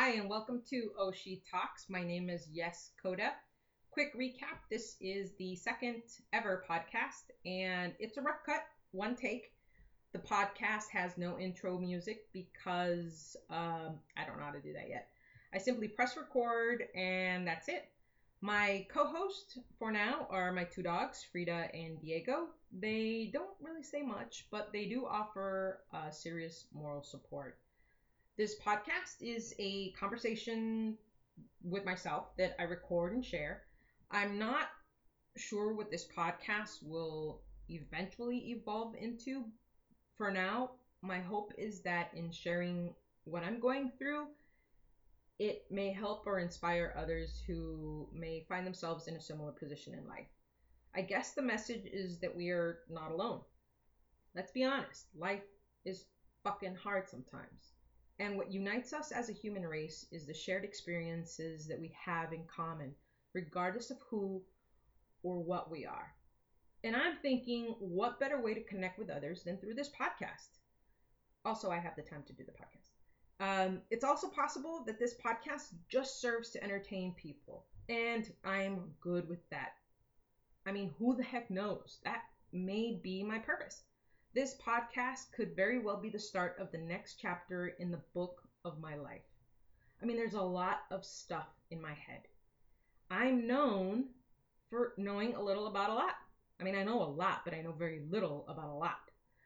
Hi, and welcome to Oshi Talks. My name is Yes Koda. Quick recap, this is the second ever podcast, and it's a rough cut, one take. The podcast has no intro music because I don't know how to do that yet. I simply press record, and that's it. My co host for now are my two dogs, Frida and Diego. They don't really say much, but they do offer serious moral support. This podcast is a conversation with myself that I record and share. I'm not sure what this podcast will eventually evolve into. For now, my hope is that in sharing what I'm going through, it may help or inspire others who may find themselves in a similar position in life. I guess the message is that we are not alone. Let's be honest, life is fucking hard sometimes. And what unites us as a human race is the shared experiences that we have in common, regardless of who or what we are. And I'm thinking, what better way to connect with others than through this podcast? Also, I have the time to do the podcast. It's also possible that this podcast just serves to entertain people, and I'm good with that. I mean, who the heck knows? That may be my purpose. This podcast could very well be the start of the next chapter in the book of my life. I mean, there's a lot of stuff in my head. I'm known for knowing a little about a lot. I mean, I know a lot, but I know very little about a lot.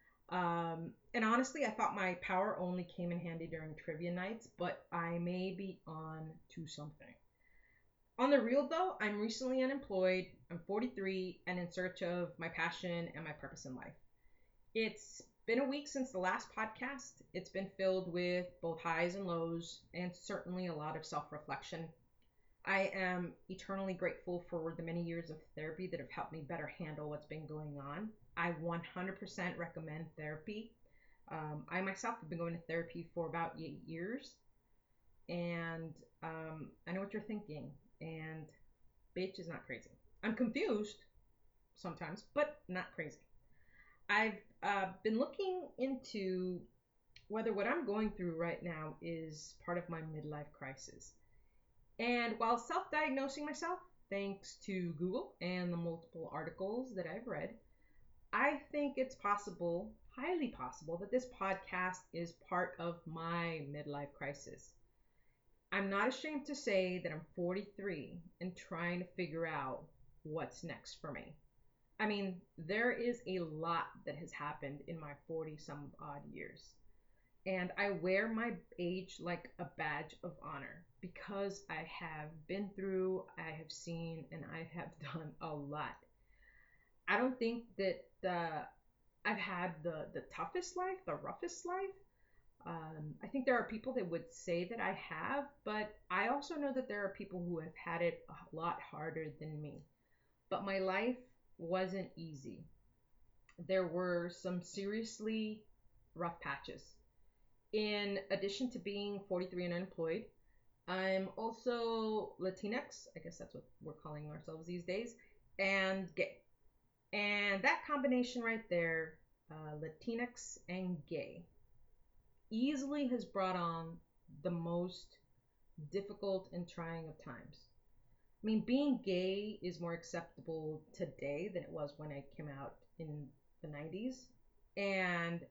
And honestly, I thought my power only came in handy during trivia nights, but I may be on to something. On the real though, I'm recently unemployed, I'm 43, and in search of my passion and my purpose in life. It's been a week since the last podcast. It's been filled with both highs and lows, and certainly a lot of self reflection. I am eternally grateful for the many years of therapy that have helped me better handle what's been going on. I 100% recommend therapy. I myself have been going to therapy for about 8 years, and I know what you're thinking. And bitch is not crazy. I'm confused sometimes, but not crazy. I've been looking into whether what I'm going through right now is part of my midlife crisis. And while self diagnosing myself, thanks to Google and the multiple articles that I've read, I think it's possible, highly possible, that this podcast is part of my midlife crisis. I'm not ashamed to say that I'm 43 and trying to figure out what's next for me. I mean, there is a lot that has happened in my 40 some odd years. And I wear my age like a badge of honor because I have been through, I have seen, and I have done a lot. I don't think that I've had the toughest life, the roughest life. I think there are people that would say that I have, but I also know that there are people who have had it a lot harder than me. But my life wasn't easy. There were some seriously rough patches. In addition to being 43 and unemployed, I'm also Latinx, I guess that's what we're calling ourselves these days, and gay. And that combination right there, Latinx and gay, easily has brought on the most difficult and trying of times. I mean, being gay is more acceptable today than it was when I came out in the 90s. And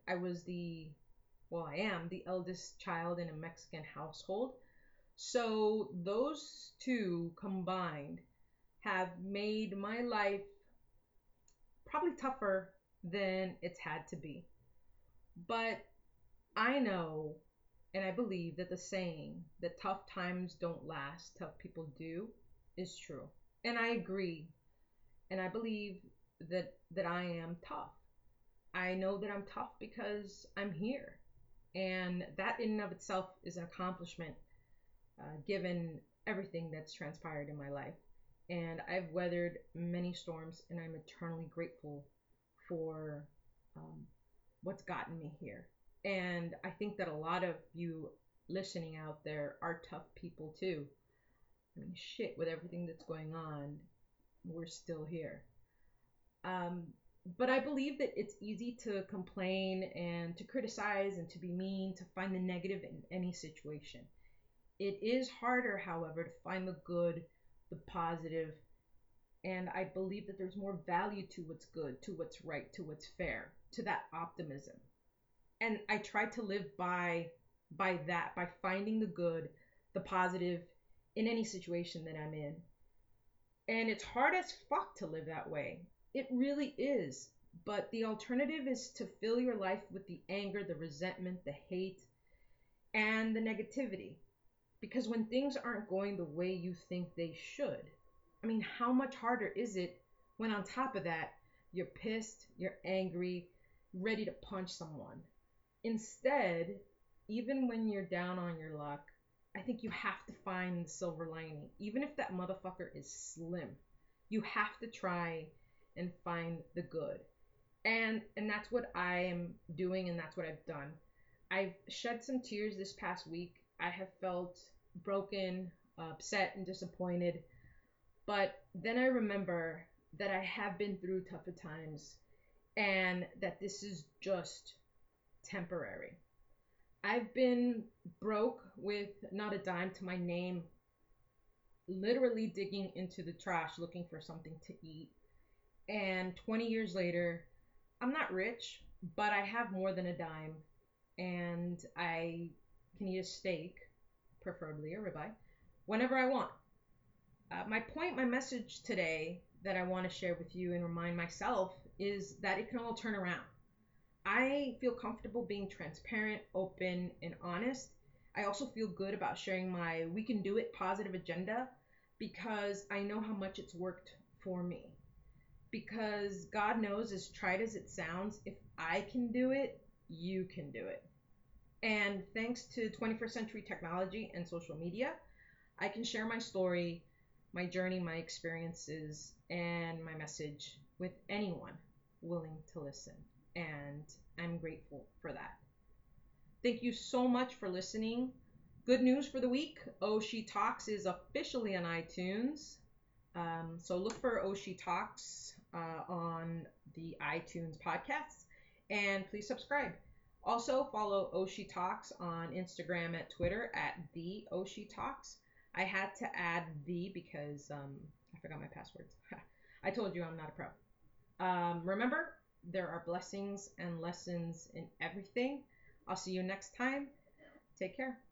I am the eldest child in a Mexican household. So those two combined have made my life probably tougher than it's had to be. But I know and I believe that the saying that tough times don't last, tough people do, is true. And I agree. And I believe that I am tough. I know that I'm tough because I'm here. And that in and of itself is an accomplishment given everything that's transpired in my life. And I've weathered many storms, and I'm eternally grateful for um, what's gotten me here. And I think that a lot of you listening out there are tough people too. I mean, shit, with everything that's going on, we're still here. Um, but I believe that it's easy to complain and to criticize and to be mean, to find the negative in any situation. It is harder, however, to find the good, the positive, and I believe that there's more value to what's good, to what's right, to what's fair, to that optimism. And I try to live by that, by finding the good, the positive in any situation that I'm in. And it's hard as fuck to live that way. It really is. But the alternative is to fill your life with the anger, the resentment, the hate, and the negativity. Because when things aren't going the way you think they should, I mean, how much harder is it when on top of that, you're pissed, you're angry, ready to punch someone? Instead, even when you're down on your luck, I think you have to find the silver lining. Even if that motherfucker is slim, you have to try and find the good. And that's what I am doing, and that's what I've done. I've shed some tears this past week. I have felt broken, upset, and disappointed. But then I remember that I have been through tougher times and that this is just temporary. I've been broke with not a dime to my name, literally digging into the trash looking for something to eat. And 20 years later, I'm not rich, but I have more than a dime, and I can eat a steak, preferably a ribeye, whenever I want. My message today that I want to share with you and remind myself is that it can all turn around. I feel comfortable being transparent, open, and honest. I also feel good about sharing my we can do it positive agenda because I know how much it's worked for me. Because God knows, as tried as it sounds, if I can do it, you can do it. And thanks to 21st century technology and social media, I can share my story, my journey, my experiences, and my message with anyone willing to listen. And I'm grateful for that. Thank you so much for listening. Good news for the week. Oh She Talks is officially on iTunes. So look for Oh She Talks on the iTunes podcasts, and please subscribe. Also follow Oh She Talks on Instagram and Twitter at the Oh She Talks. I had to add the because I forgot my passwords. I told you I'm not a pro. Remember, there are blessings and lessons in everything. I'll see you next time. Take care.